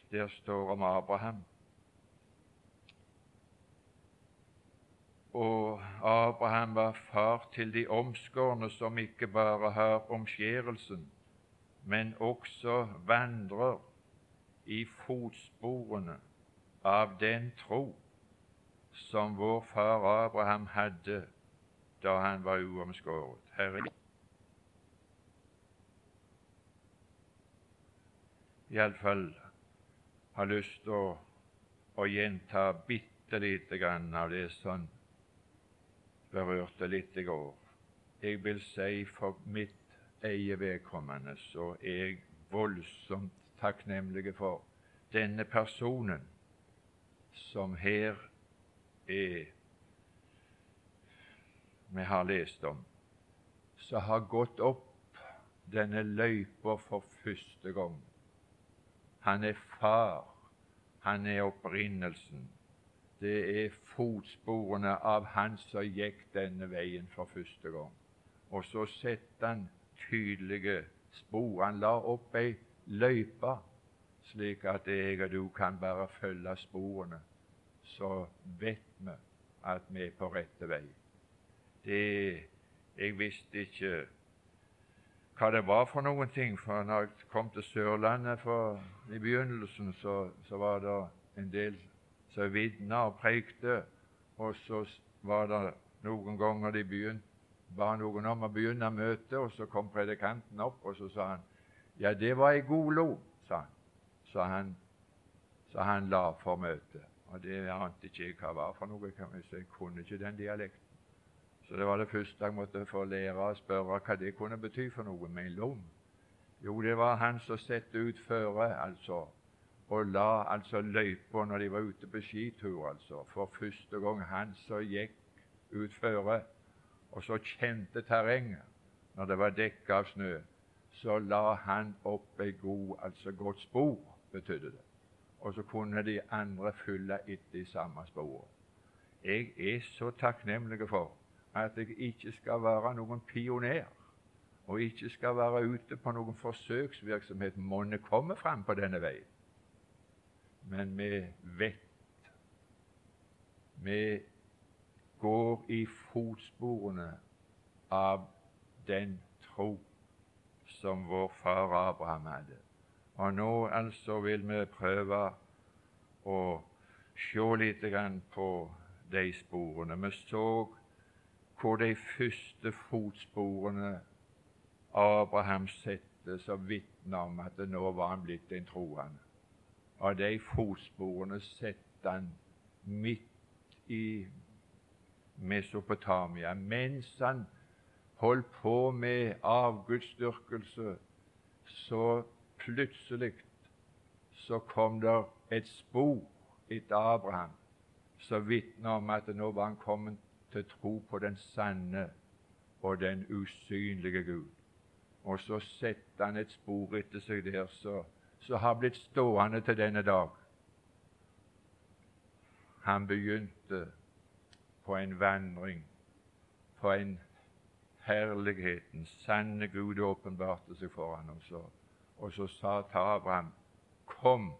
Der står om Abraham. Og Abraham var far til de omskårne, som ikke bare har omskjærelsen, men også vandrer i fotsporene av den tro som vår far Abraham hadde da han var uomskåret. Herre, iallfall har lyst til å gjenta bitte lite grann av det som berørte litt i går. Jeg vil si for mitt eget vedkommende så er jeg voldsomt takknemlig for denne personen som her vi har lest om, som har gått opp denne løypa for første gang. Han er far, han er opprinnelsen. Det er fotsporene av han som gikk denne veien for første gang. Og så setter han tydelige spor. Han la opp ei løype, slik at jeg og du kan bare følge sporene, så vet vi at vi er på rette vei. Jeg visste ikke hva det var for noen ting, for når jeg kom til Sørlandet i begynnelsen, så var det en del som vitna og prekte, og så var det noen ganger de ba noen om å begynne møtet, og så kom predikanten opp, og så sa han, ja, det var ei god lov, sa han. Så han la for møtet. Og det ante ikke jeg hva var for noe, kan vi si. Jeg kunne ikke den dialekten. Så det var det første jeg måtte få lære å spørre hva det kunne bety for noe med en lom. Jo, det var han som sette ut føre, altså, og la altså løypa når de var ute på skitur, altså. For første gang han som gikk ut føre, og så kjente terrenget, når det var dekket av snø, så la han opp ei godt spor, betydde det. Og så kunne de andre fylle etter i samme sporet. Jeg er så takknemlig for at jeg ikke skal være noen pioner, og ikke skal være ute på noen forsøksvirksomhet måtte komme fram på denne veien. Men vi vet, vi går i fotsporene av den tro som vår far Abraham hadde. Og nå altså vil vi prøve å se litt på de sporene. Vi så hvor de første fotsporene Abraham sette som vitner om at nå var han blitt en troende. Og de fotsporene sette han midt i Mesopotamia, mens han holdt på med avgudsdyrkelse. Så plutselig så kom der et spor etter Abraham som vitner om at nå var han kommet til tro på den sanne og den usynlige Gud. Og så setter han et spor etter seg der så har blitt stående til denne dag. Han begynte på en vandring, på en herligheten. Sanne Gud åpenbarte seg for ham, og så sa til Abraham, kom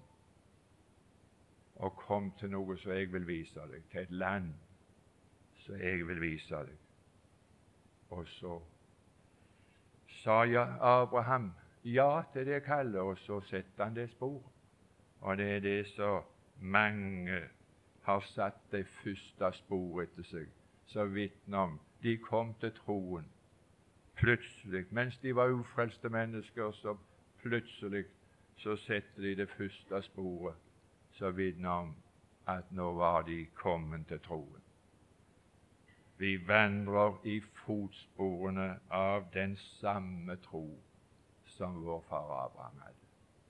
til noe som jeg vil vise deg, til et land som jeg vil vise deg. Og så sa Abraham ja til det kallet, og så setter han det spor. Og det er det som mange har satt det første spor etter seg, som vitner om de kom til troen plutselig. Mens de var ufrelste mennesker, så plutselig så setter de det første sporet, som vitner om at nå var de kommet til troen. Vi vandrer i fotsporene av den samme tro som vår far Abraham hadde.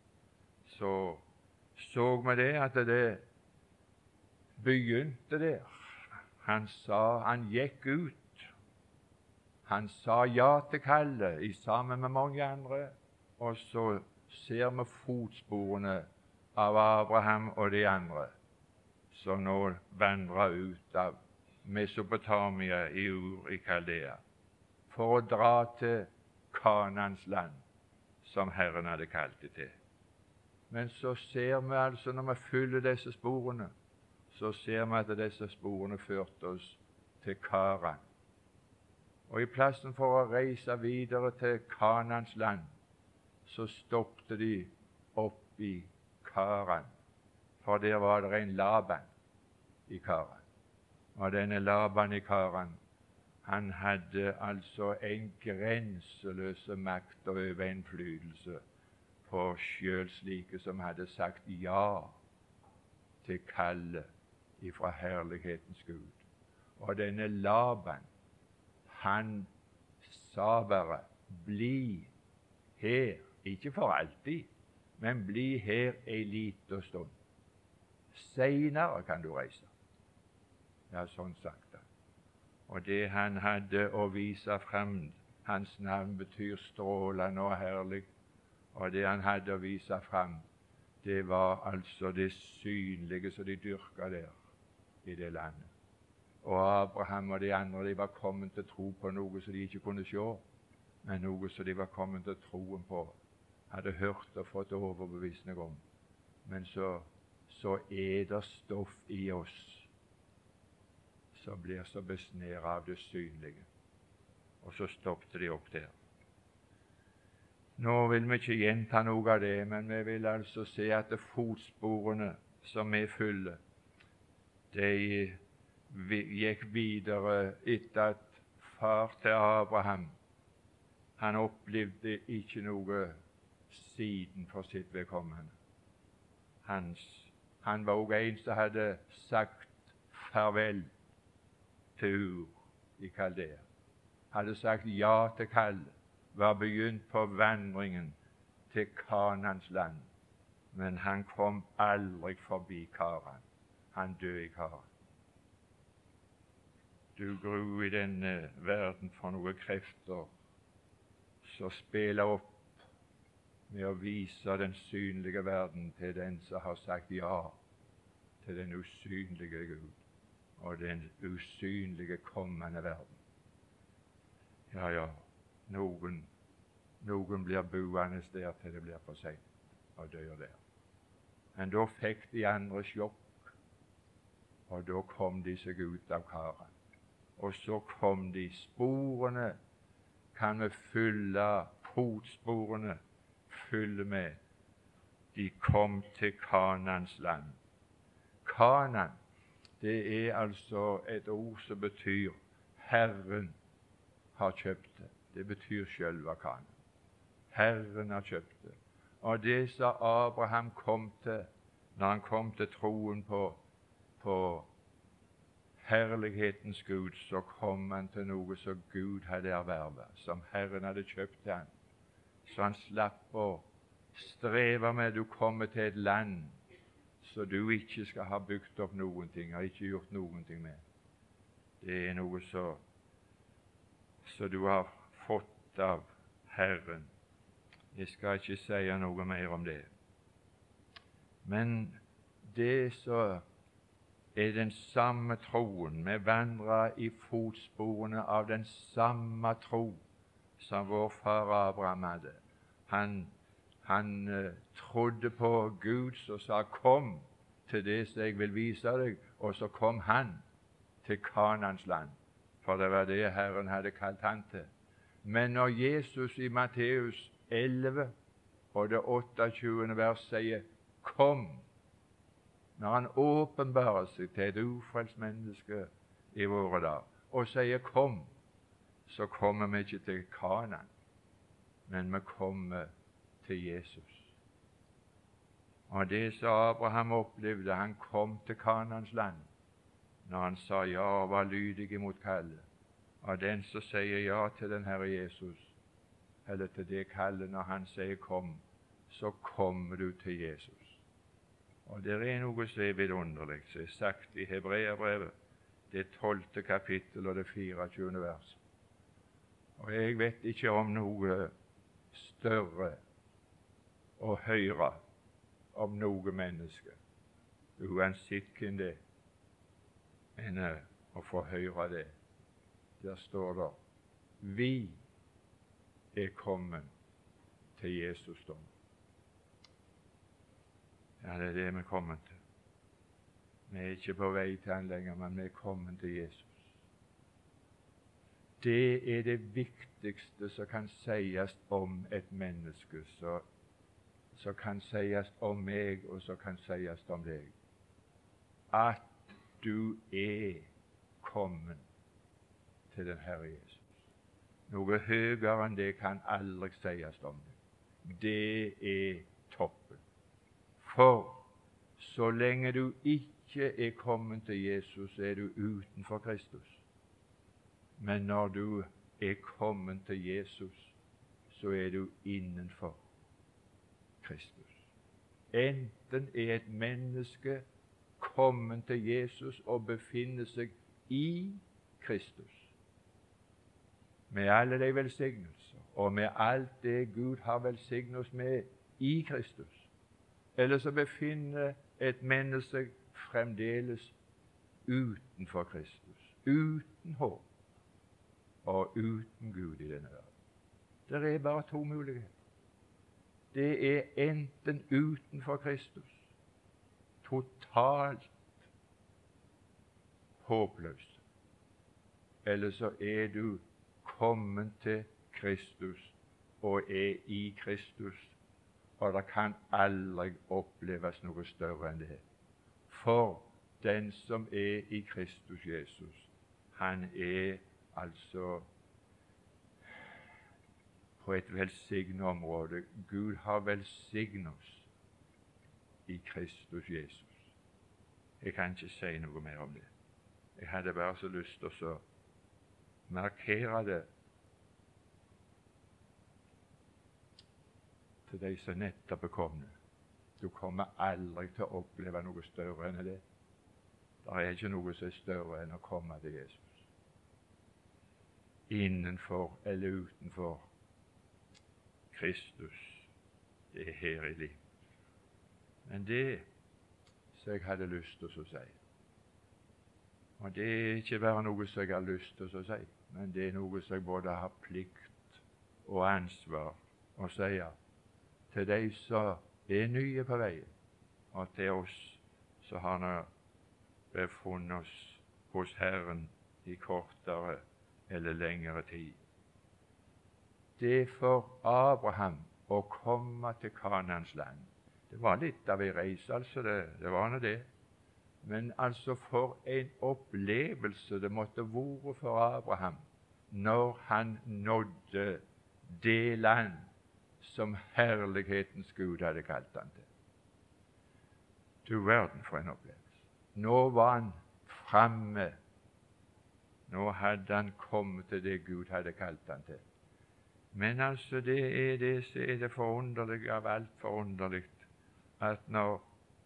Så vi det at det begynte der. Han gikk ut. Han sa ja til kallet sammen med mange andre, og så ser vi fotsporene av Abraham og de andre som nå vandrer ut av Mesopotamia i Ur i Kaldea for å dra til Kanans land, som Herren hadde kalt det til. Men så ser vi altså, når vi følger disse sporene, så ser vi at disse sporene førte oss til Karan. Og i plassen for å reise videre til Kanans land, så stoppet de opp i Karan, for der var det en Laban i Karan. Og denne Laban i Karan, han hadde altså en grenseløs makt og overinnflytelse på sjøl slike som hadde sagt ja til kallet ifra herlighetens Gud. Og denne Laban, han sa bare, bli her, ikke for alltid, men bli her en liten stund. Senere kan du reise. Ja, sånn sagt han. Og det han hadde å vise frem, hans navn betyr strålende og herlig, og det han hadde å vise frem, det var altså det synlige som de dyrka der i det landet. Og Abraham og de andre, de var kommet til tro på noe som de ikke kunne se, men noe som de var kommet til troen på, hadde hørt og fått overbevisning om. Men så er det stoff i oss som blir så besnæret av det synlige. Og så stoppet de opp der. Nå vil vi ikke gjenta noe av det, men vi vil altså se at det fotsporene som vi følger, de gikk videre etter at far til Abraham, han opplevde ikke noe siden for sitt vedkommende. Han var også en som hadde sagt farvel til Ur i Kaldea. Hadde sagt ja til kallet, var begynt på vandringen til Kanans land. Men han kom aldri forbi Karan. Han døde i Karan. Du gru i denne verden for noen krefter som spiller opp med å vise den synlige verden til den som har sagt ja til den usynlige Gud og den usynlige kommende verden. Ja, noen blir boende der til det blir for sent og dør der. Men da fikk de andre sjokk, og da kom de seg ut av Karan. Og så kom de. Sporene kan vi fylle, fotsporene fylle med. De kom til Kanans land. Kanan, det er altså et ord som betyr Herren har kjøpt det. Det betyr selve Kanan. Herren har kjøpt det. Og det som Abraham kom til, når han kom til troen på herlighetens Gud, så kom han til noe som Gud hadde ervervet, som Herren hadde kjøpt til han. Så han slapp å streve med du kommer til et land så du ikke skal ha bygd opp noen ting, har ikke gjort noen ting med. Det er noe så du har fått av Herren. Jeg skal ikke si noe mer om det. Men det så er den samme troen. Vi vandrer i fotsporene av den samme tro som vår far Abraham hadde. Han trodde på Gud som sa 'kom til det som jeg vil vise deg', og så kom han til Kanans land, for det var det Herren hadde kalt han til. Men når Jesus i Matteus 11 og det 28. vers sier 'kom', når han åpenbarer seg til et ufrelst menneske i våre dager og sier 'kom', så kommer vi ikke til Kanan, men vi kommer til Jesus. Og det som Abraham opplevde, han kom til Kanans land når han sa ja og var lydig imot kallet. Og den som sier ja til den Herre Jesus, eller til det kallet når han sier 'kom', så kommer du til Jesus. Og det er noe som er vidunderlig, som er sagt i Hebreerbrevet, det 12. kapittel og det 24. vers. Og jeg vet ikke om noe større å høre om noe menneske, uansett hvem det er, enn å få høre det. Der står det 'Vi er kommet til Jesus dom'. Ja, det er det vi er kommet til. Vi er ikke på vei til han lenger, men vi er kommet til Jesus. Det er det viktigste som kan sies om et menneske, som kan sies om meg, og som kan sies om deg. At du er kommet til den Herre Jesus. Noe høyere enn det kan aldri sies om det. Det er toppen. For så lenge du ikke er kommet til Jesus, er du utenfor Kristus. Men når du er kommet til Jesus, så er du innenfor Kristus. Enten er et menneske kommet til Jesus og befinner seg i Kristus, med alle de velsignelser og med alt det Gud har velsignet oss med i Kristus, eller så befinner et menneske fremdeles utenfor Kristus, uten håp og uten Gud i denne verden. Det er bare to muligheter. Det er enten utenfor Kristus, totalt håpløst, eller så er du kommet til Kristus og er i Kristus, og det kan aldri oppleves noe større enn det. For den som er i Kristus Jesus, han er altså på et velsignet område. Gud har velsignet oss i Kristus Jesus. Jeg kan ikke si noe mer om det. Jeg hadde bare så lyst til å markere det til de som nettopp er kommet. Du kommer aldri til å oppleve noe større enn det. Det er ikke noe som er større enn å komme til Jesus. Innenfor eller utenfor Kristus, det er her i livet. Men det som jeg hadde lyst til å si, og det er ikke bare noe som jeg har lyst til å si, men det er noe som jeg både har plikt og ansvar å si til de som er nye på veien, og til oss som har befunnet oss hos Herren i kortere eller lengre tid. Det for Abraham å komme til Kanans land. Det var litt av en reise, altså. Det var nå det. Men altså for en opplevelse det måtte være for Abraham når han nådde det land som herlighetens Gud hadde kalt han til. Du verden for en opplevelse. Nå var han framme. Nå hadde han kommet til det Gud hadde kalt han til. Men altså det er det som er det forunderlige av alt forunderlig, at når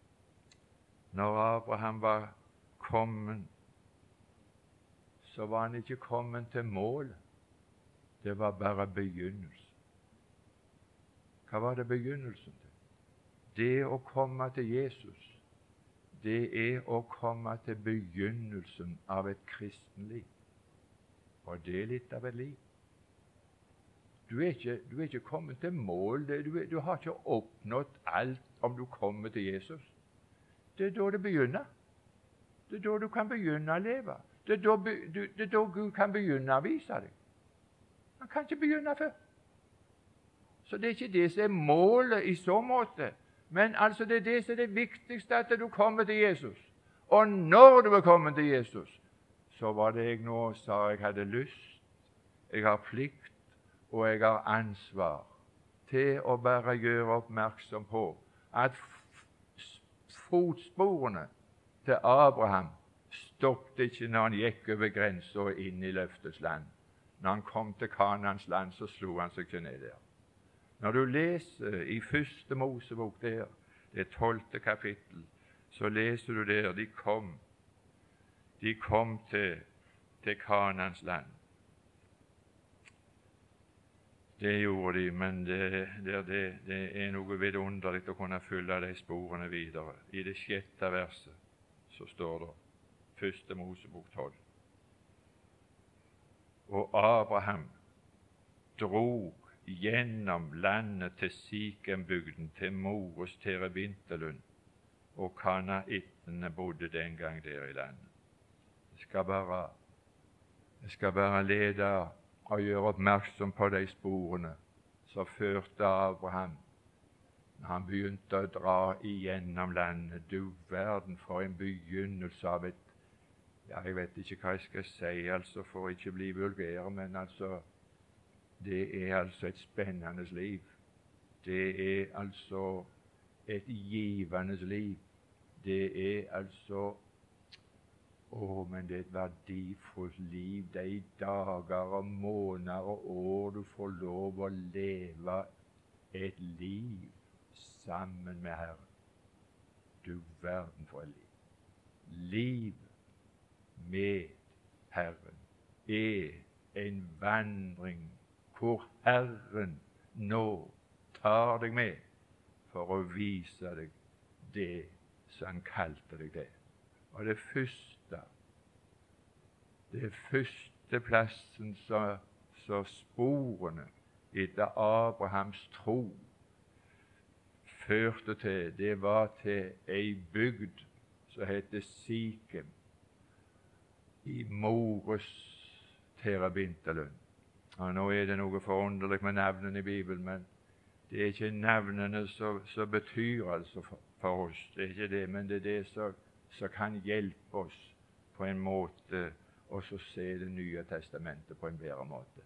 Abraham var kommet, så var han ikke kommet til mål. Det var bare begynnelsen. Hva var det begynnelsen til? Det å komme til Jesus, det er å komme til begynnelsen av et kristenliv. Og det er litt av et liv. Du er ikke kommet til mål. Du har ikke oppnådd alt om du kommer til Jesus. Det er da det begynner. Det er da du kan begynne å leve. Det er da Gud kan begynne å vise deg. Han kan ikke begynne før. Så det er ikke det som er målet i så måte. Men altså det er det som er det viktigste, at du kommer til Jesus. Og når du er kommet til Jesus, så var det jeg nå sa jeg hadde lyst, jeg har plikt, og jeg har ansvar til å bare gjøre oppmerksom på at fotsporene til Abraham stoppet ikke når han gikk over grensen og inn i løftets land. Når han kom til Kanans land, så slo han seg ikke ned der. Når du leser i første Mosebok der, det 12. kapittel, så leser du der de kom til Kanans land. Det gjorde de, men det er noe vidunderlig å kunne følge de sporene videre. I det 6. verset så står det, første Mosebok 12. Og Abraham drog gjennom landet til Sikembygden, til Mores terebintelund, og kanaanittene bodde den gang der i landet. Jeg skal bare lede og gjøre oppmerksom på de sporene som førte Abraham når han begynte å dra igjennom landet. Du verden, for en begynnelse av et, ja, jeg vet ikke hva jeg skal si, altså, for ikke bli vulgær, men altså, det er altså et spennende liv. Det er altså et givende liv. Det er altså men det er et verdifullt liv. De dager og måneder og år du får lov å leve et liv sammen med Herren. Du verden for et liv. Liv med Herren er en vandring hvor Herren nå tar deg med for å vise deg det som han kalte deg det. Og det første plassen så sporene etter Abrahams tro førte til, det var til ei bygd som heter Sikem i Mores Terabintalund. Og nå er det noe forunderlig med navnene i Bibelen, men det er ikke navnene som betyr altså for oss. Det er ikke det, men det er det som kan hjelpe oss på en måte og så se Det nye testamentet på en bedre måte.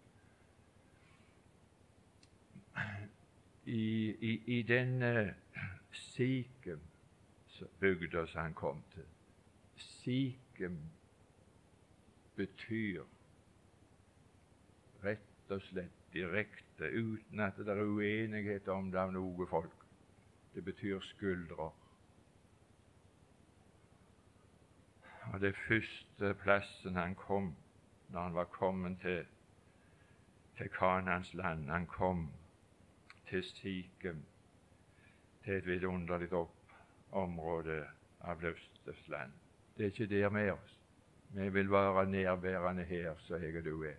I denne Sikem-bygda som han kom til. Sikem betyr rett og slett direkte, uten at det er uenighet om det av noe folk. Det betyr skuldrer. Og det første plassen han kom, når han var kommet til Kanaans land, han kom til Sikem, til et vidunderlig område av løftes land. Det er ikke der med oss. Vi vil være nærværende her, så jeg og du er.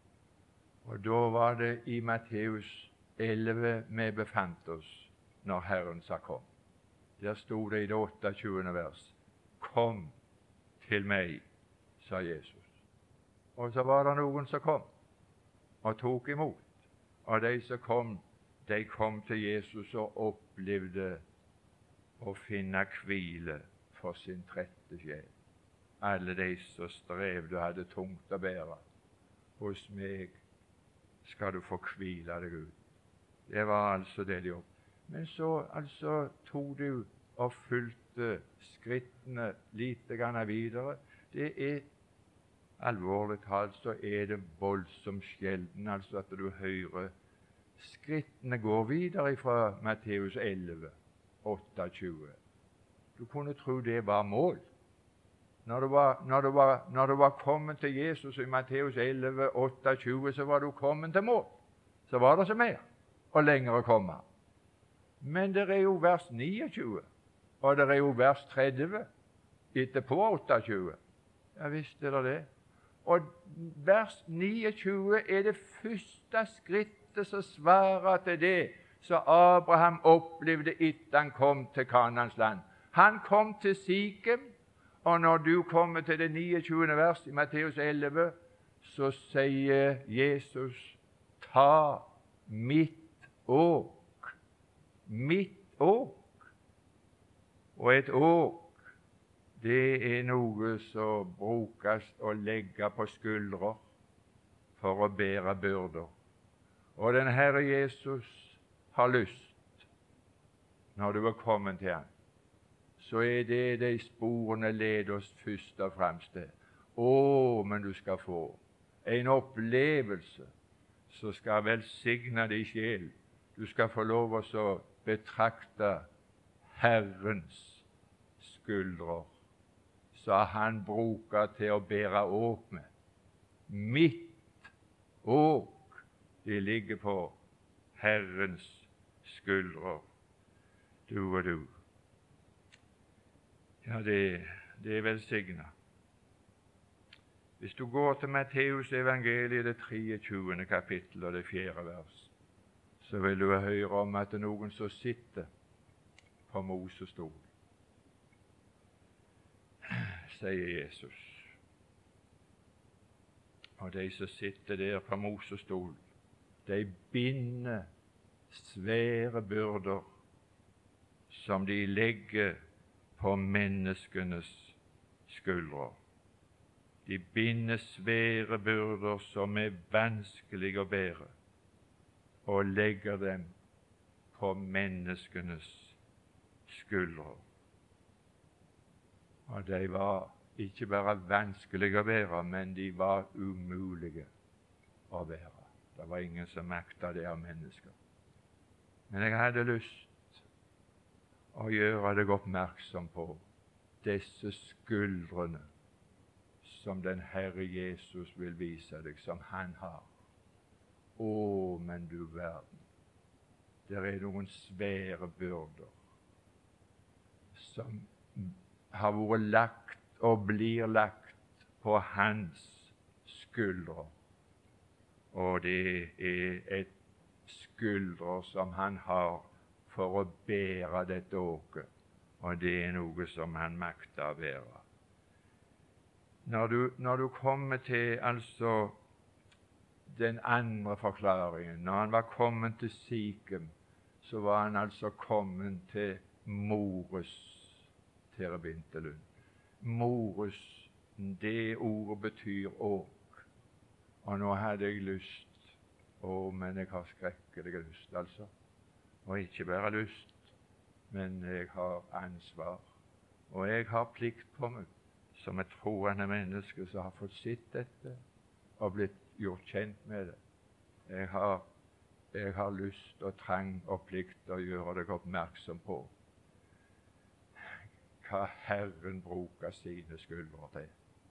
Og da var det i Matteus 11 vi befant oss når Herren sa kom. Der stod det i det 28. vers. Kom til meg, sa Jesus. Og så var det noen som kom og tok imot. Og de som kom, de kom til Jesus og opplevde å finne hvile for sin trette sjel. Alle de som strevde og hadde tungt å bære. Hos meg skal du få hvile deg ut. Det var altså det de gjorde. Men så altså tok du og fulgte skrittene lite grann videre. Det er alvorlig talt, så er det voldsomt sjelden altså at du hører skrittene går videre fra Matteus 11, 28. Du kunne tro det var mål. Når du var kommet til Jesus i Matteus 11, 28, så var du kommet til mål. Så var det så mer og lenger å komme. Men det er jo vers 29, og det er jo vers 30 etterpå 28. Ja visst er det. Og vers 29 er det første skrittet som svarer til det som Abraham opplevde etter han kom til Kanaans land. Han kom til Sikem, og når du kommer til det 29. vers i Matteus 11, så sier Jesus, ta mitt åk. Mitt åk. Og et åk, det er noe som brukes å legge på skuldre for å bære byrder. Og den Herre Jesus har lyst, når du er kommet til ham, så er det de sporene leder oss først og fremst til. Men du skal få en opplevelse som skal velsigne din sjel. Du skal få lov å betrakte Herrens skuldre, så han bruker til å bære åk med. Mitt åk, det ligger på Herrens skuldre, du og du. Ja, det er velsignet. Hvis du går til Matteus evangeliet, det 23. kapittel og det 4. vers, så vil du høre om at det er noen som sitter på Moses stol. sier Jesus. Og de som sitter der på Mosestol, de binder svære byrder som de legger på menneskenes skuldre. De binder svære byrder som er vanskelig å bære, og legger dem på menneskenes skuldre. Og de var ikke bare vanskelige å bære, men de var umulige å bære. Det var ingen som makta det av mennesker. Men jeg hadde lyst å gjøre deg oppmerksom på disse skuldrene som den Herre Jesus vil vise deg, som han har. Å, men du verden, der er noen svære byrder som har vært lagt og blir lagt på hans skuldre. Og det er et skuldre som han har for å bære dette åket, og det er noe som han makter å bære. Når du kommer til den andre forklaringen, når han var kommet til Sikem, så var han kommet til Mores terebintelund. Mores, det ordet betyr åk. Og nå hadde jeg lyst, men jeg har skrekkelig lyst, Og ikke bare lyst, men jeg har ansvar. Og jeg har plikt på meg, som et troende menneske som har fått sett dette og blitt gjort kjent med det. Jeg har lyst og trang og plikt å gjøre deg oppmerksom på hva Herren bruker sine skuldre til.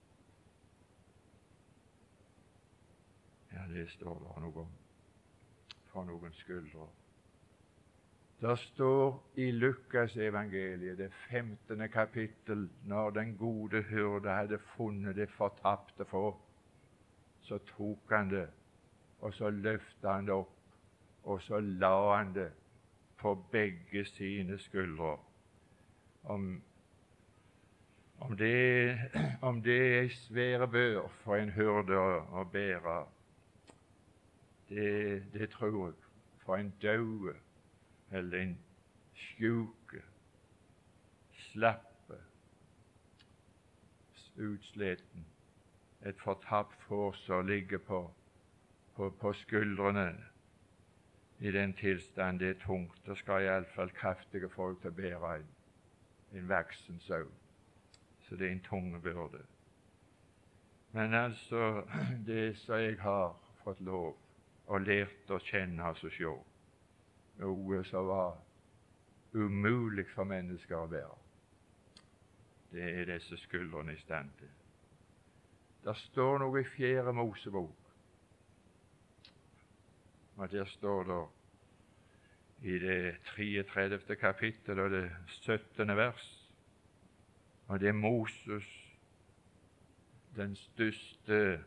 Ja, det står det noe om for noen skuldre. Det står i Lukas evangeliet, det 15. kapittel, når den gode hyrde hadde funnet det fortapte får, så tok han det, og så løftet han det opp, og så la han det på begge sine skuldre. Om det er svære bør for en hyrde å bære, det tror jeg. For en døde eller en sjuke, slappe, utsliten, et fortapt får som ligger på skuldrene i den tilstand, det er tungt. Det skal iallfall kraftige folk til å bære en voksen sau. Så det er en tung byrde. Men det som jeg har fått lov og lært å kjenne og se, noe som var umulig for mennesker å bære, det er disse skuldrene i stand til. Det står noe i 4. Mosebok, og der står det i det 33. kapittel og det 17. vers, og det er Moses, den største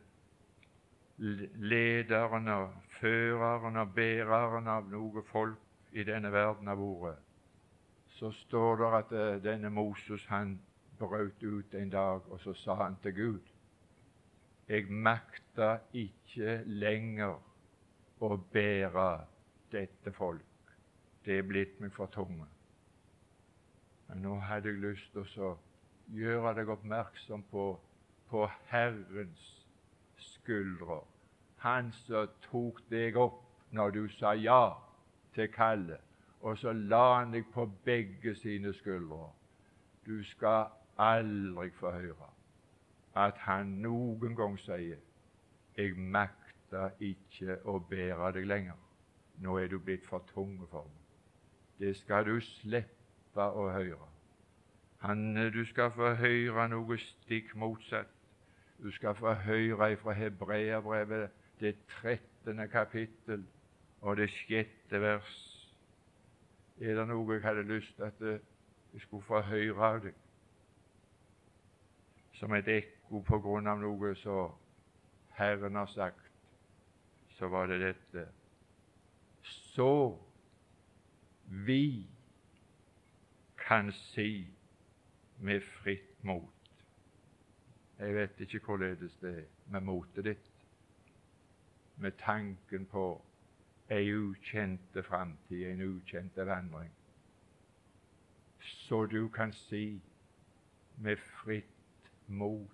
lederen og føreren og bæreren av noe folk i denne verden har vært. Så står det at denne Moses, han brøt ut en dag, og så sa han til Gud: jeg makter ikke lenger å bære dette folk. Det er blitt meg for tungt. Men nå hadde jeg lyst til å gjøre deg oppmerksom på Herrens skuldre. Han som tok deg opp når du sa ja til kallet, og så la han deg på begge sine skuldre. Du skal aldri få høre at han noen gang sier: jeg makter ikke å bære deg lenger. Nå er du blitt for tung for meg. Det skal du slippe å høre. Du skal få høre noe stikk motsatt. Du skal få høre fra Hebreerbrevet, det 13. kapittel og det 6. vers. Er det noe jeg hadde lyst til at jeg skulle få høre av deg, som et ekko på grunn av noe som Herren har sagt, så var det dette: så vi kan si med fritt mot Jeg vet ikke hvorledes det er med motet ditt, med tanken på ei ukjente framtid, en ukjente vandring, så du kan si med fritt mot.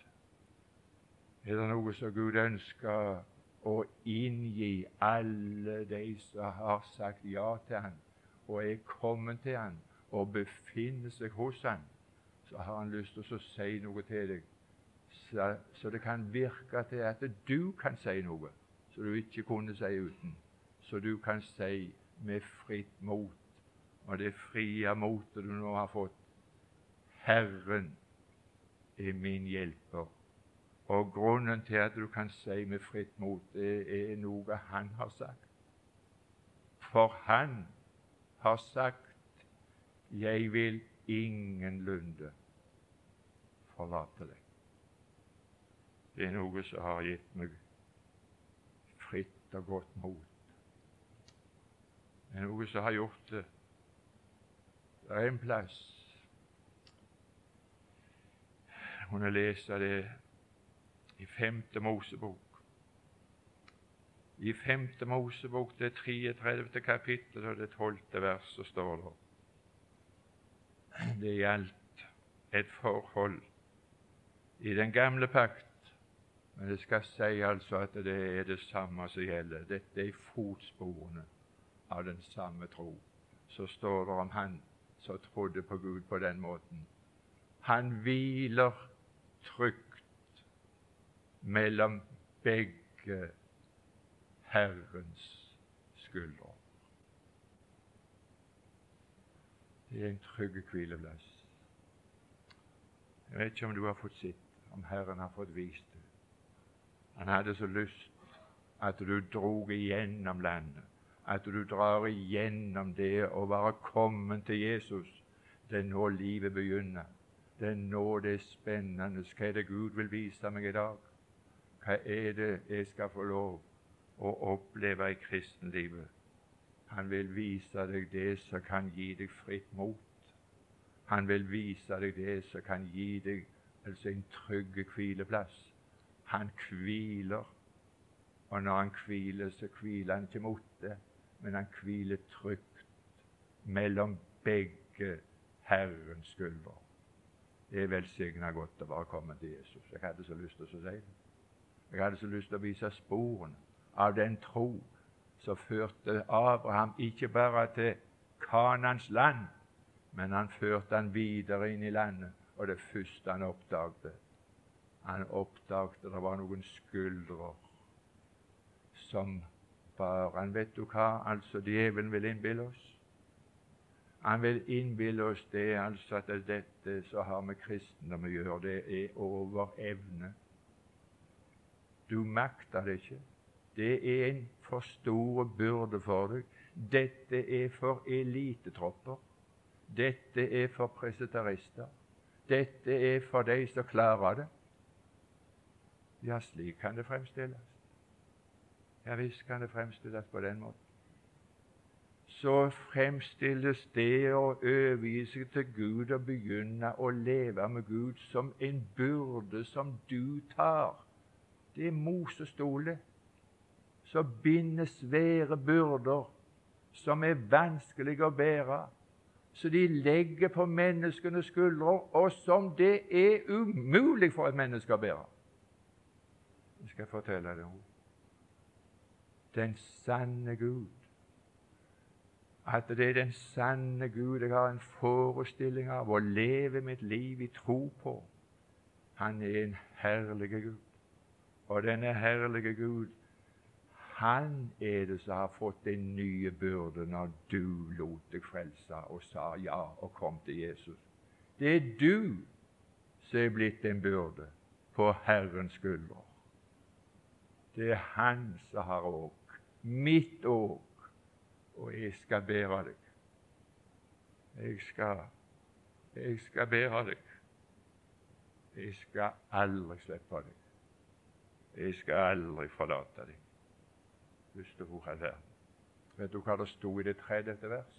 Er det noe som Gud ønsker å inngi alle de som har sagt ja til Han, og er kommet til Han, og befinner seg hos Han, så har Han lyst til å si noe til deg, så det kan virke til at du kan si noe som du ikke kunne si uten. Så du kan si med fritt mot, og det frie motet du nå har fått: Herren er min hjelper. Og grunnen til at du kan si med fritt mot, det er noe Han har sagt. For Han har sagt: jeg vil ingenlunde forlate deg. Det er noe som har gitt meg fritt og godt mot. Det er noe som har gjort det. Det er en plass jeg kunne lese det i 5. Mosebok. I 5. Mosebok, det 33. kapittel og det 12. vers, så står det: det gjaldt et forhold i den gamle pakt, men det skal si altså at det er det samme som gjelder. Dette er i fotsporene av den samme tro. Så står det om han som trodde på Gud på den måten: han hviler trygt mellom begge Herrens skuldre. Det er en trygg hvileplass. Jeg vet ikke om du har fått sett, om Herren har fått vist det. Han hadde så lyst at du drog igjennom landet, at du drar igjennom det å være kommet til Jesus. Det er nå livet begynner. Det er nå det er spennende. Hva er det Gud vil vise meg i dag? Hva er det jeg skal få lov å oppleve i kristenlivet? Han vil vise deg det som kan gi deg fritt mot. Han vil vise deg det som kan gi deg en trygg hvileplass. Han hviler, og når han hviler, så hviler han ikke mot det, men han hviler trygt mellom begge Herrens skuldre. Det er velsignet godt å være kommet til Jesus. Jeg hadde så lyst til å si det. Jeg hadde så lyst til å vise sporene av den tro som førte Abraham ikke bare til Kanans land, men han førte han videre inn i landet. Og det første han oppdaget det var noen skuldre som bar han. Vet du hva altså djevelen vil innbille oss? Han vil innbille oss det altså at dette som har med kristendom å gjøre, det er over evne. Du makter det ikke. Det er en for stor byrde for deg. Dette er for elitetropper. Dette er for presbyterister. Dette er for de som klarer det. Ja, slik kan det fremstilles. Ja, visst kan det fremstilles på den måten. Så fremstilles det å overgi seg til Gud og begynne å leve med Gud som en byrde som du tar. Det er Mosestolen som binder svære byrder som er vanskelige å bære, så de legger på menneskenes skuldre, og som det er umulig for et menneske å bære. Jeg skal fortelle deg noe. Den sanne Gud, at det er den sanne Gud jeg har en forestilling av å leve mitt liv i tro på. Han er en herlig Gud. Og denne herlige Gud, han er det som har fått en nye byrde når du lot deg frelse og sa ja og kom til Jesus. Det er du som er blitt en byrde på Herrens skuldre. Det er han som har åk, mitt åk, og jeg skal bære deg. Jeg skal bære deg. Jeg skal aldri slippe deg. Jeg skal aldri forlate deg. Første ord av verden. Vet du hva det stod i det 30. vers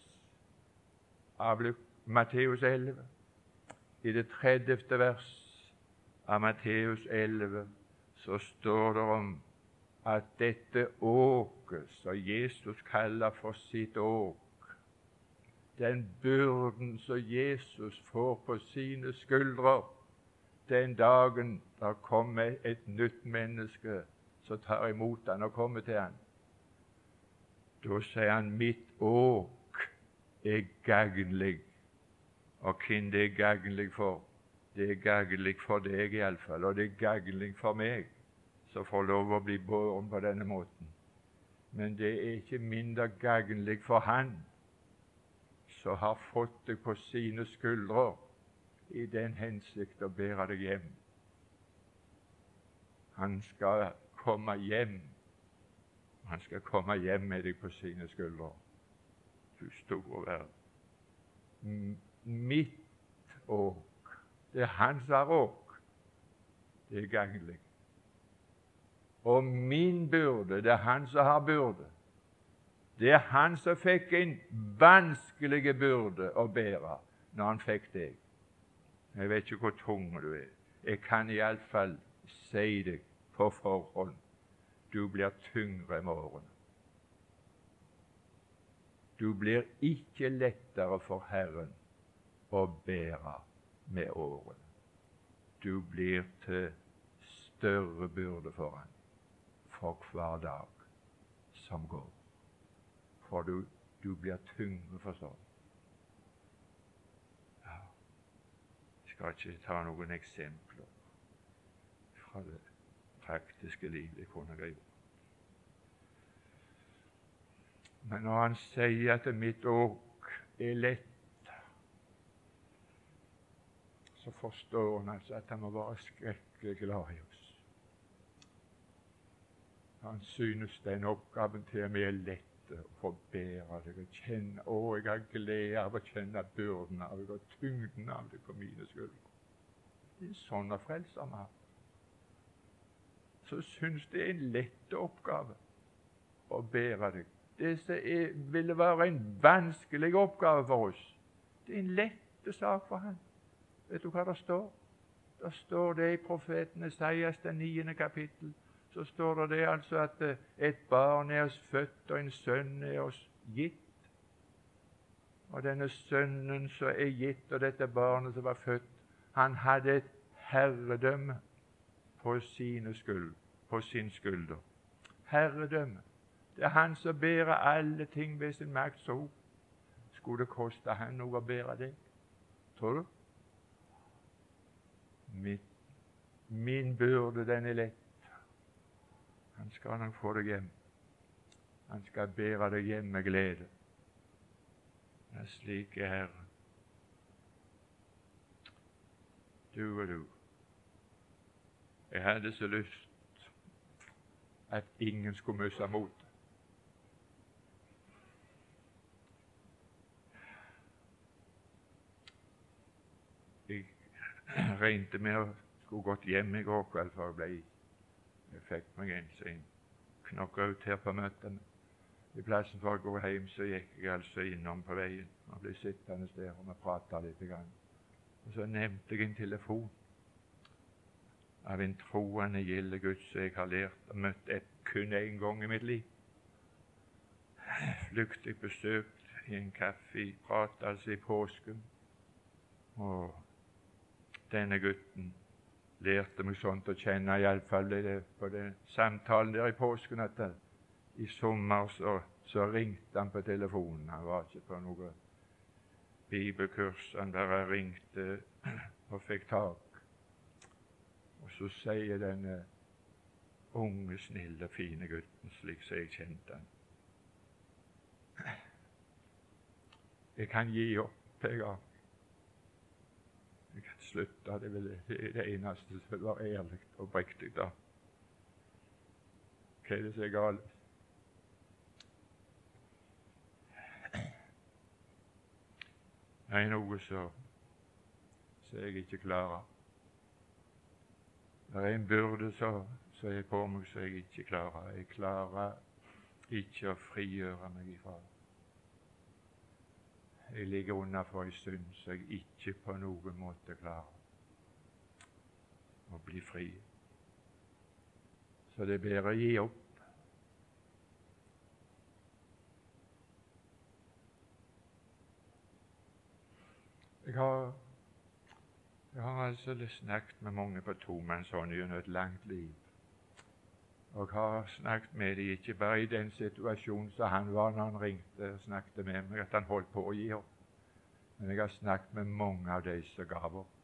av Matteus 11? I det 30. vers av Matteus 11 så står det om at dette åket som Jesus kaller for sitt åk, den byrden som Jesus får på sine skuldre den dagen der kommer et nytt menneske som tar imot han og kommer til han, da sier han: mitt åk er gagnlig. Og hvem det er gagnlig for? Det er gagnlig for deg iallfall, og det er gagnlig for meg som får lov å bli båren på denne måten. Men det er ikke mindre gagnlig for han som har fått deg på sine skuldre i den hensikt å bære deg hjem. Han skal komme hjem. Han skal komme hjem med deg på sine skuldre. Du store verden. Mitt åk, det er hans åk, det er gagnlig. Og min byrde, det er han som har byrde. Det er han som fikk en vanskelig byrde å bære når han fikk deg. Jeg vet ikke hvor tung du er. Jeg kan iallfall si deg på forhånd: du blir tyngre med årene. Du blir ikke lettere for Herren å bære med årene. Du blir til større byrde for han for hver dag som går. For du blir tyngre for sånn. Ja. Jeg skal ikke ta noen eksempler fra det praktiske liv jeg kunne gripe. Men når han sier at mitt åk er lett, så forstår han altså at han må være skrekkelig glad i oss. Han synes den oppgaven til meg er lett å få bære deg og kjenne. Jeg har glede av å kjenne byrden av deg og tyngden av deg på mine skuldre. Det er sånn å frelse meg. Så synes det er en lett oppgave å bære deg. Det som ville være en vanskelig oppgave for oss, det er en lett sak for han. Vet du hva det står? Det står det i profeten Esaias, det 9. kapittel. Så står det altså at et barn er oss født, og en sønn er oss gitt. Og denne sønnen som er gitt, og dette barnet som var født, han hadde et herredømme på sin skulder. Herredømme. Det er han som bærer alle ting ved sin makts ord. Skulle det koste han noe å bære det? Tror du? Min byrde, den er lett. Han skal nok få deg hjem. Han skal bære deg hjem med glede. Det er slik er Herren. Du og du. Jeg hadde så lyst at ingen skulle miste motet. Jeg regnet med å skulle gått hjem i går kveld, for jeg fikk meg en som knokka ut her på møtene. I plassen for å gå hjem så gikk jeg altså innom på veien og ble sittende der og vi pratet litt. Og så nevnte jeg en telefon av en troende gilde Gud som jeg har lært og møtt kun en gang i mitt liv. Flyktig besøkt i en kaffeprat, altså i påsken. Og denne gutten lærte meg sånt å kjenne, iallfall på den samtalen der i påsken, at i sommer så ringte han på telefonen. Han var ikke på noe bibelkurs, han bare ringte og fikk tak. Og så sier denne unge, snille, fine gutten, slik som jeg kjente han: jeg kan gi opp, jeg kan slutte, det er det eneste som vil være ærlig og oppriktig da. Hva er det som er galt? Det er noe som jeg ikke klarer. Det er en byrde som er på meg som jeg ikke klarer. Jeg klarer ikke å frigjøre meg ifra. Jeg ligger under for en synd som jeg ikke på noen måte klarer. og bli fri. Så det er bedre å gi opp. Jeg har altså snakket med mange på tomannshånd gjennom et langt liv. Og har snakket med dem ikke bare i den situasjonen som han var når han ringte og snakket med meg, at han holdt på å gi opp. Men jeg har snakket med mange av de som gav opp.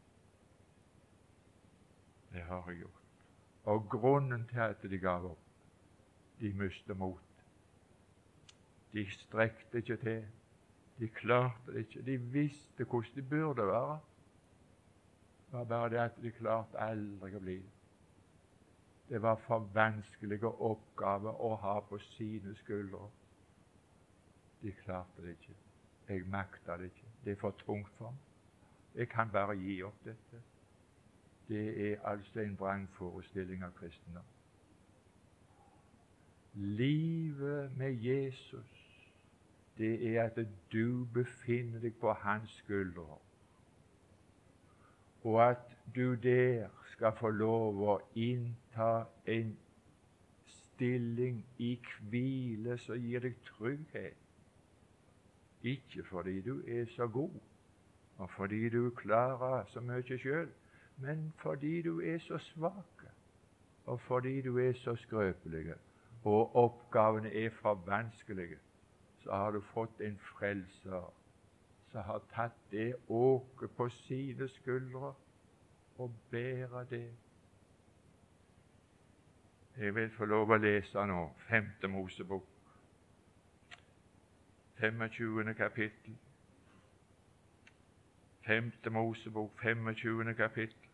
Det har jeg gjort. Og grunnen til at de gav opp, de mistet mot. De strekte ikke til. De klarte det ikke. De visste hvordan de burde være. Det var bare det at de klarte aldri å bli det. Det var for vanskelige oppgaver å ha på sine skuldre. De klarte det ikke. Jeg makta det ikke. Det er for tungt for meg. Jeg kan bare gi opp dette. Det er altså en vrangforestilling av kristendom. Livet med Jesus, det er at du befinner deg på hans skuldre, og at du der skal få lov å innta en stilling i hvile som gir deg trygghet. Ikke fordi du er så god, og fordi du klarer så mye selv, men fordi du er så svak, og fordi du er så skrøpelig, og oppgavene er for vanskelige, så har du fått en frelser som har tatt det åket på sine skuldre og bærer det. Jeg vil få lov å lese nå 5. Mosebok, 25. kapittel. 5. Mosebok, 25. kapittel,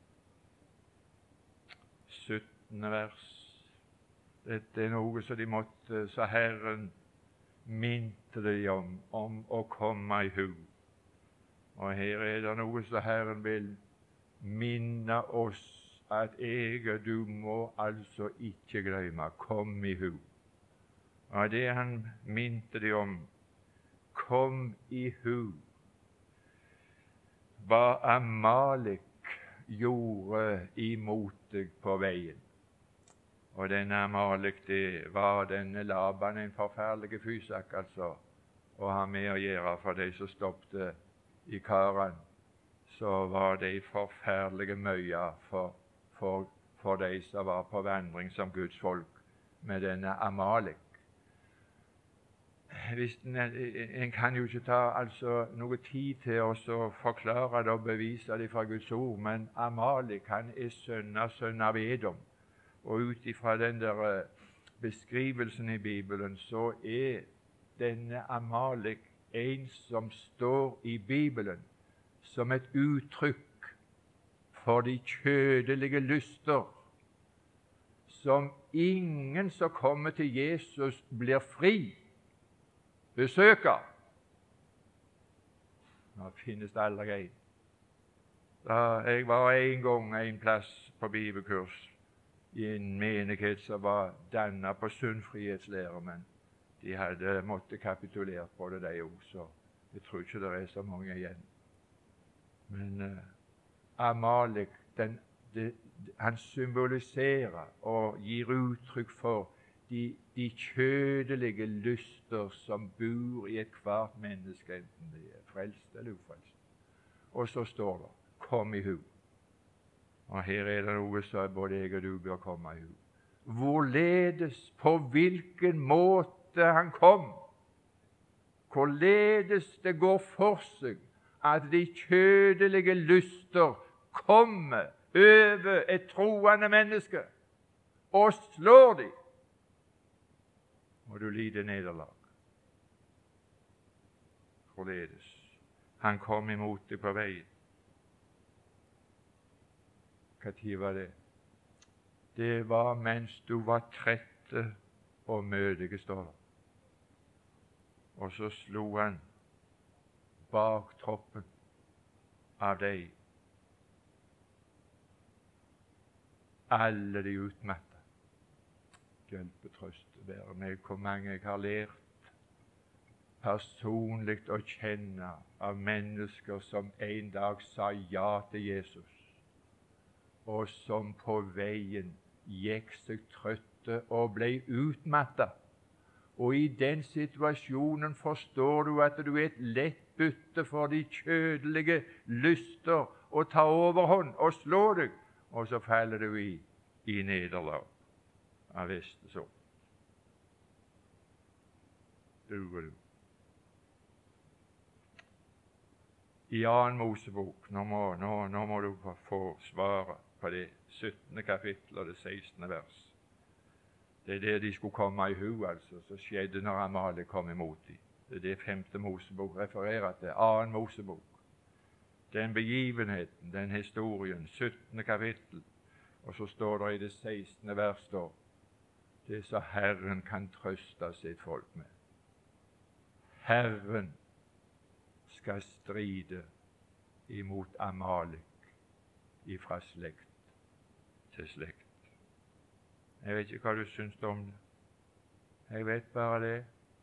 17. vers. Dette er noe som de måtte, så Herren minte de om å komme i hu. Og her er det noe som Herren vil minne oss at du må altså ikke glemme. Kom i hu. Og det han minte de om, kom i hu, hva Amalek gjorde imot deg på veien. Og denne Amalek, det var denne Laban, en forferdelig fysak, altså, å ha med å gjøre for de som stoppte i Karan. Så var det forferdelige møyer for de som var på vandring som Guds folk med denne Amalek. En kan jo ikke ta noe tid til å forklare det og bevise det fra Guds ord, men Amalek, han er sønn av Edom. Og ut ifra den der beskrivelsen i Bibelen, så er denne Amalek en som står i Bibelen som et uttrykk for de kjødelige lyster, som ingen som kommer til Jesus blir fri besøker. Nå finnes det aldri en. Jeg var en gang en plass på bibelkurs i en menighet som var dannet på sunnfrihetslære, men de hadde måttet kapitulere på det, de også, så jeg tror ikke det er så mange igjen. Men Amalek, han symboliserer og gir uttrykk for de kjødelige lyster som bor i ethvert menneske, enten de er frelst eller ufrelst. Og så står det, kom i hu. Og her er det noe som både jeg og du bør komme i hu. Hvorledes, på hvilken måte han kom, hvorledes det går for seg at de kjødelige lyster kommer over et troende menneske og slår dem, og du lider nederlag. Hvorledes han kom imot deg på veien. Hva tid var det? Det var mens du var trette og mødige, står det. Og så slo han bak troppen av deg, alle de utmatte. Hjelpe, trøste, være meg hvor mange jeg har lært personlig å kjenne av mennesker som en dag sa ja til Jesus, og som på veien gikk seg trøtte og ble utmattet. Og i den situasjonen forstår du at du er et lett bytte for de kjødelige lyster å ta overhånd og slå deg, og så faller du i nederlag. Ja visst så. Du. I 2. Mosebok, nå må du få svaret på det 17. kapittel og det 16. vers. Det er det de skulle komme i hu, altså, så skjedde når Amalek kom imot dem. Det er det 5. Mosebok refererer til. 2. Mosebok. Den begivenheten, den historien, 17. kapittel, og så står det i det 16. vers da, det så Herren kan trøste sitt folk med. Herren skal stride imot Amalek ifra slekt til slekt. Jeg vet ikke hva du syns om det. Jeg vet bare det,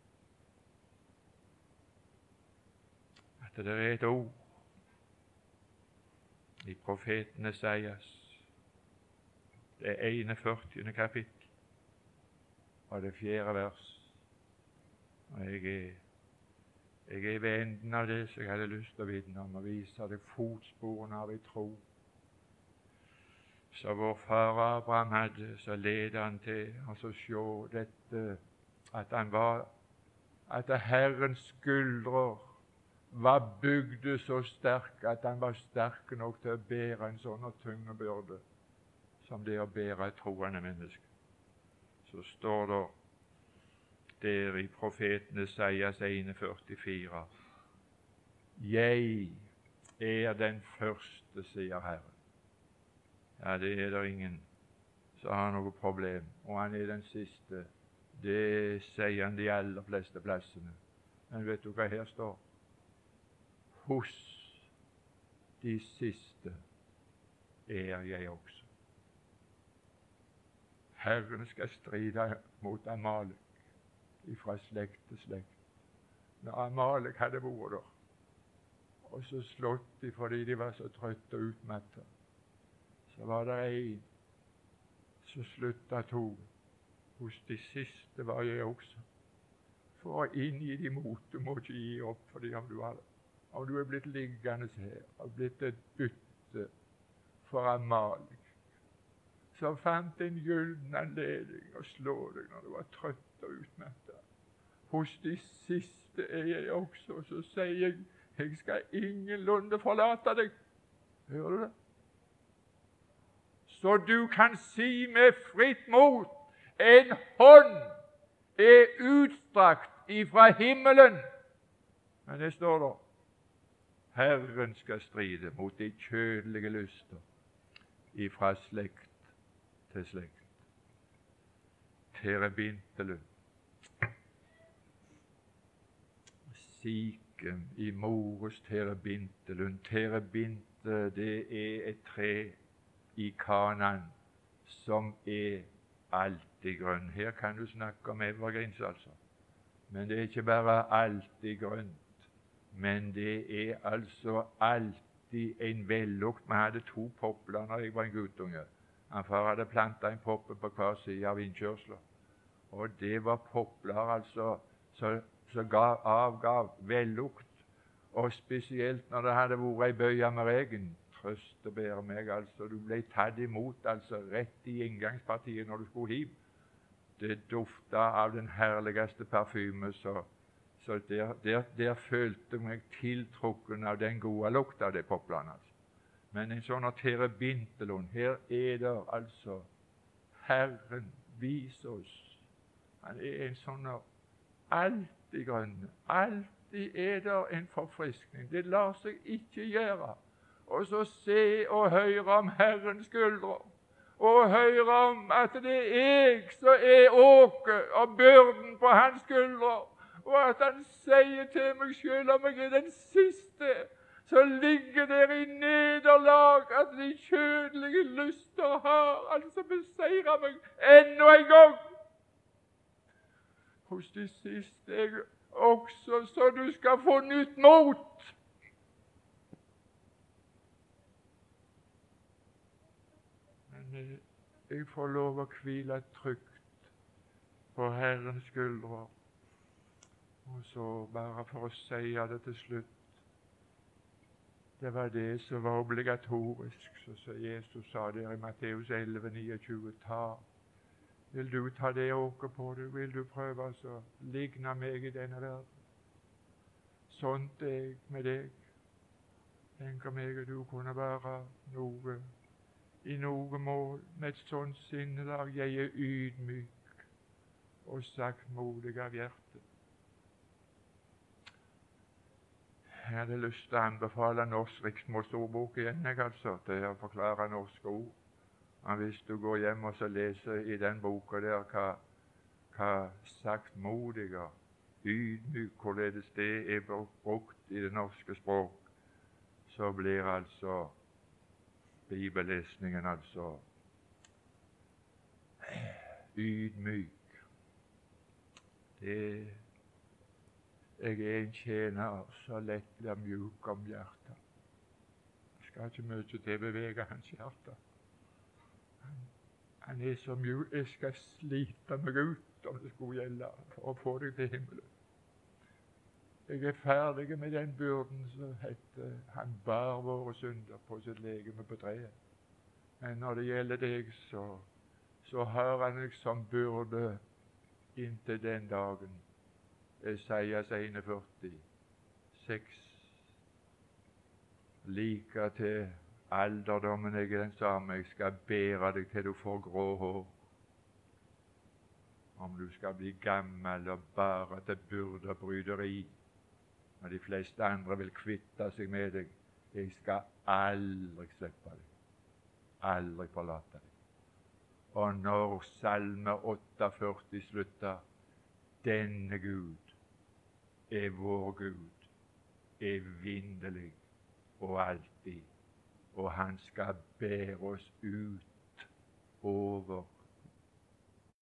at det er et ord i profeten Esaias, det 41. kapittel, og det 4. vers. Og jeg er ved enden av det, så jeg hadde lyst til å vitne om og vise deg fotsporene av en tro. Så vår far Abraham hadde, så led han til og så se dette, at Herrens skuldrer var bygde så sterk at han var sterk nok til å bære en sånn tung byrde som det å bære et troende menneske. Så står det der i profeten Esaias 41:44, jeg er den første, sier Herren. Ja, det er det ingen som har noe problem, og han er den siste. Det sier han de aller fleste plassene. Men vet du hva her står? Hos de siste er jeg også. Herren skal stride mot Amalek ifra slekt til slekt. Når Amalek hadde vært der, og så slått de fordi de var så trøtte og utmattet, så var det en som sluttet tog. Hos de siste var jeg også. For å inngi de mot, du må ikke gi opp, fordi om du er blitt liggende her og blitt et bytte for Amalek, så fant en gylden anledning å slå deg når du var trøtt og utmattet. Hos de siste er jeg også, så sier jeg skal ingenlunde forlate deg. Hører du det? Så du kan si med fritt mot, en hånd er utstrakt ifra himmelen. Men det står der, Herren skal stride mot de kjødelige lyster ifra slekt til slekt. Terebintelund. Sikem i Mores terebintelund. Terebinte, det er et tre i Kanaan som er alltid grønn. Her kan du snakke om evergreens, altså. Men det er ikke bare alltid grønt, men det er altså alltid en vellukt. Vi hadde 2 popler når jeg var en guttunge. Han far hadde plantet en poppe på hver side av innkjørsler. Og det var popler altså som avgav vellukt. Og spesielt når det hadde vært ei bøye med regen. Trøst og bære meg, altså. Du ble tatt imot altså rett i inngangspartiet når du skulle hjem. Det duftet av den herligste parfyme, så der følte jeg meg tiltrukken av den gode lukta av de poplene. Altså. Men en sånn terebintelund, her er det altså Herren viser oss. Han er en sånn alltid grønne. Alltid er det en forfriskning. Det lar seg ikke gjøre. Og så se og høre om Herrens skuldre, og høre om at det er jeg som er åket og byrden på hans skuldre, og at han sier til meg selv om jeg er den siste, så ligger der i nederlag at de kjødelige lyster har altså beseiret meg enda en gang. Hos de siste er jeg også, så du skal få nytt mot. jeg får lov å hvile trygt på Herrens skuldre. Og så bare for å si det til slutt, det var det som var obligatorisk, så Jesus sa der i Matteus 11, 29, vil du ta det åket på deg? Vil du prøve å ligne meg i denne verden? Sånt er jeg med deg. Tenk om jeg og du kunne være noe i noe mål med et sånt sinnelag. Jeg er ydmyk og saktmodig av hjerte. Jeg hadde lyst til å anbefale Norsk riksmålsordbok igjen, til å forklare norske ord. Men hvis du går hjem og så leser i den boka der hva saktmodig og ydmyk, hvorledes det er brukt i det norske språk, så blir altså bibellesningen ydmyk. Jeg er en tjener så lett blir mjuk om hjertet. Det skal ikke mye til å bevege hans hjerte. Han er så mjuk. Jeg skal slite meg ut om det skulle gjelde for å få deg til himmelen. Jeg er ferdig med den byrden som heter han bar våre synder på sitt legeme på treet. Men når det gjelder deg, så har han deg som byrde inntil den dagen. Esaias 41, 6. Like til alderdommen jeg er den samme, jeg skal bære deg til du får grå hår. Om du skal bli gammel og bare til byrde og bryderi, når de fleste andre vil kvitte seg med deg, jeg skal aldri slippe deg, aldri forlate deg. Og når Salme 48 slutter, denne Gud er vår Gud, evinnelig og alltid, og han skal bære oss ut over